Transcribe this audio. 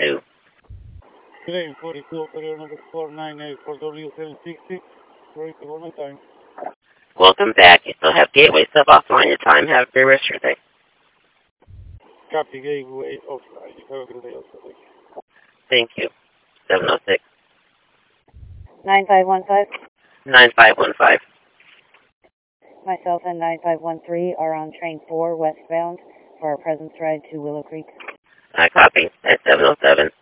2. Train 42, operator number 498 for W760. Ready to one time. Welcome back. You still have gateway sub offline your time. Have a great rest of your day. Copy gateway offline. Have a good day also. Thank you. 706. 9515. 9515. Myself and 9513 are on train 4 westbound for our presence ride to Willow Creek. Copy. At 707.